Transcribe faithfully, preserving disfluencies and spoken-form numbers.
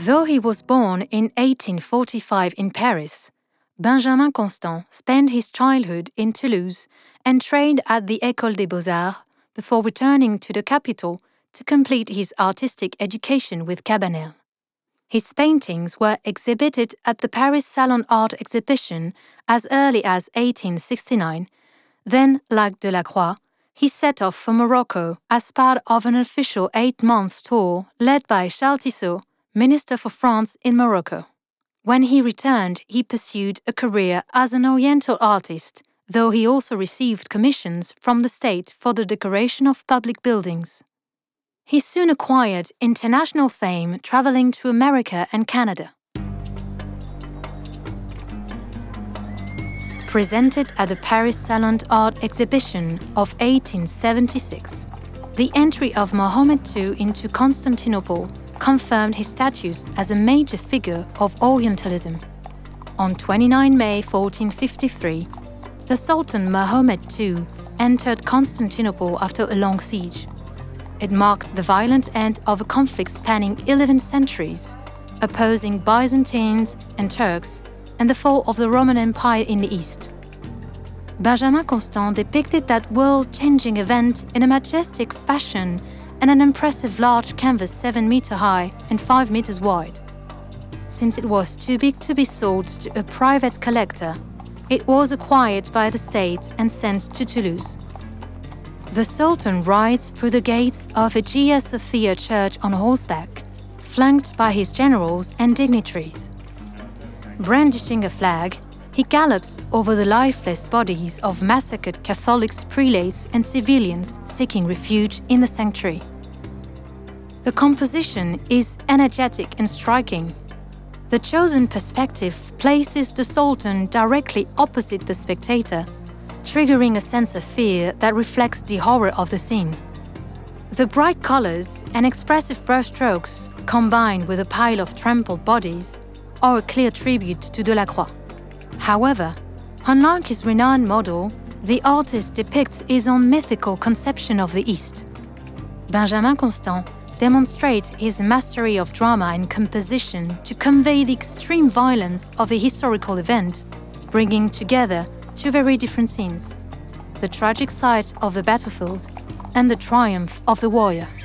Though he was born in eighteen forty-five in Paris, Benjamin Constant spent his childhood in Toulouse and trained at the École des Beaux-Arts before returning to the capital to complete his artistic education with Cabanel. His paintings were exhibited at the Paris Salon Art Exhibition as early as eighteen sixty-nine. Then, like Delacroix, he set off for Morocco as part of an official eight-month tour led by Charles Tissot, Minister for France in Morocco. When he returned, he pursued a career as an Oriental artist, though he also received commissions from the state for the decoration of public buildings. He soon acquired international fame traveling to America and Canada. Presented at the Paris Salon Art Exhibition of eighteen seventy-six, the entry of Mohammed the Second into Constantinople confirmed his status as a major figure of Orientalism. On the twenty-ninth of May fourteen fifty-three, the Sultan Mohammed the Second entered Constantinople after a long siege. It marked the violent end of a conflict spanning eleven centuries, opposing Byzantines and Turks, and the fall of the Roman Empire in the East. Benjamin Constant depicted that world-changing event in a majestic fashion and an impressive large canvas seven meters high and five meters wide. Since it was too big to be sold to a private collector, it was acquired by the state and sent to Toulouse. The Sultan rides through the gates of Hagia Sophia Church on horseback, flanked by his generals and dignitaries. Brandishing a flag, he gallops over the lifeless bodies of massacred Catholics, prelates, and civilians seeking refuge in the sanctuary. The composition is energetic and striking. The chosen perspective places the Sultan directly opposite the spectator, triggering a sense of fear that reflects the horror of the scene. The bright colors and expressive brushstrokes, combined with a pile of trampled bodies, are a clear tribute to Delacroix. However, unlike his renowned model, the artist depicts his own mythical conception of the East. Benjamin Constant demonstrates his mastery of drama and composition to convey the extreme violence of the historical event, bringing together two very different scenes: the tragic side of the battlefield and the triumph of the warrior.